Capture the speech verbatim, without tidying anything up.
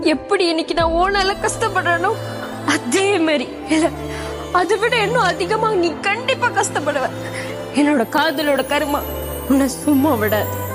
எப்படி இன்னைக்கு நான் ஓனால கஷ்டப்படுறேனோ அதே மாதிரி இல்ல அதை விட இன்னும் அதிகமா நீ கண்டிப்பா கஷ்டப்படுவ. என்னோட காதலோட கருமா உன்னை சும்மா விடாது.